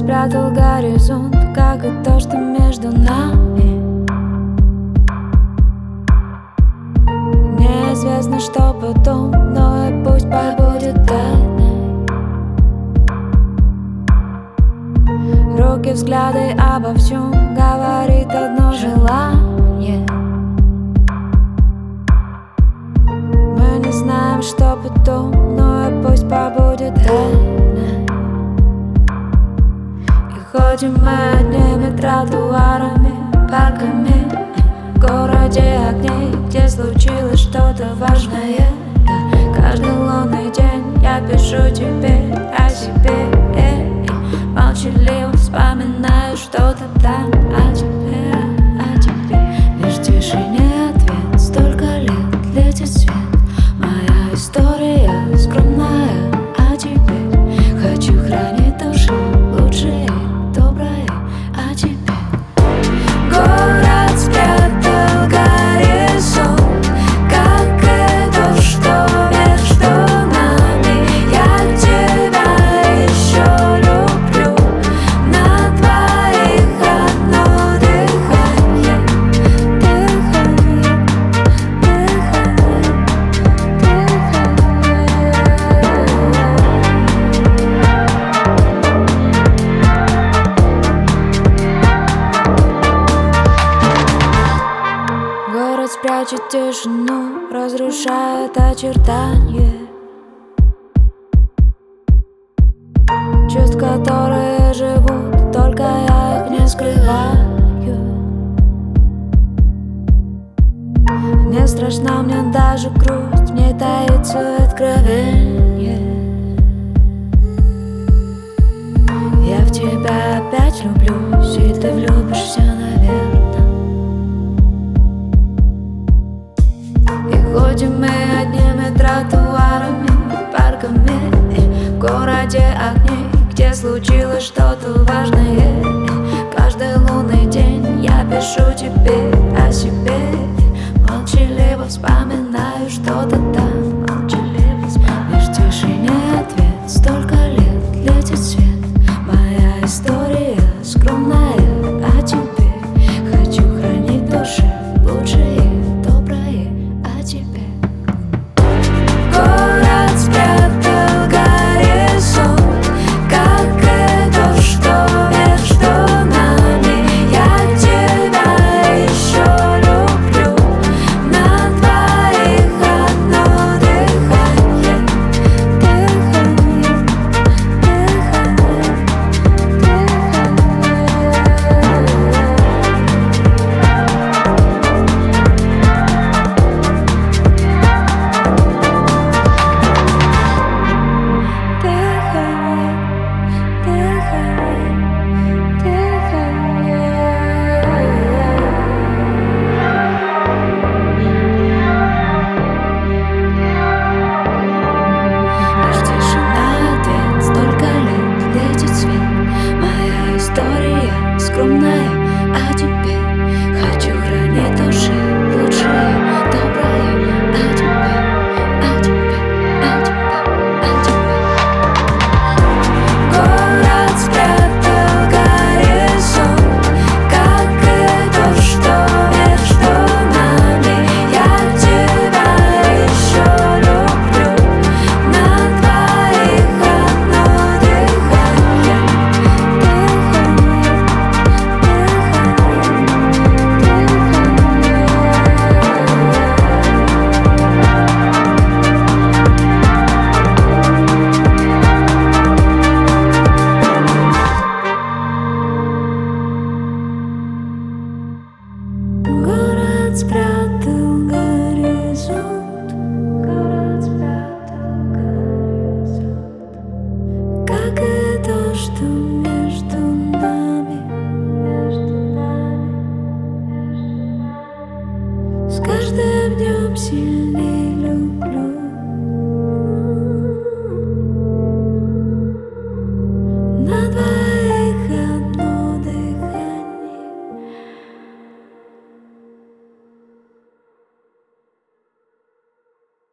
спрятал горизонт, как и то, что между нами. Неизвестно, что потом, но и пусть побудет тайной. Руки, взгляды, обо всем говорит одно желание. Мы не знаем, что потом, но и пусть побудет тайной. И ходим мы одними тротуарами, парками, в городе огней, где случилось что-то важное. Да, каждый лунный день я пишу тебе о себе, молчаливо вспоминаю что-то там о тебе, о тебе. Лишь в тишине ответ, столько лет летит свет. Моя история скромная, а теперь хочу хранить души лучшие, добрые, а теперь город спрятал горизонт, как и то, что между нами. Я тебя еще люблю, на двоих одно дыхание, дыхание, дыхание, дыхание. Город спрячет тишину, разрушает очертания чувств, которые живут, только я их не скрываю. Не страшна мне даже грусть, в ней таится откровение. Я в тебя опять влюблюсь, и ты влюбишься, наверное. И ходим мы одними тротуарами, парками, в городе огней, где случилось что-то важное. Каждый лунный день я пишу тебе о себе, молчаливо вспоминаю что-то там, молчаливо вспоминаю. Лишь в тишине ответ, столько лет летит свет. Моя история скромная, а теперь хочу хранить души лучшие, добрые, а теперь город спрятал горизонт, как и то, что между нами. Я тебя еще люблю, на двоих одно дыхание, дыхание, дыхание, дыхание. Лишь тишина ответ, столько лет летит свет. Моя история скромная, а теперь хочу хранить души лучшие, добрые, а теперь, а теперь, а теперь, а теперь. Город спрятал горизонт, как и то, что между нами. Я тебя еще люблю, на двоих одно дыхание, дыхание, дыхание. Город спрятал горизонт, город спрятал горизонт, как и то, что между нами, между нами, между нами. С каждым днем сильнее люблю.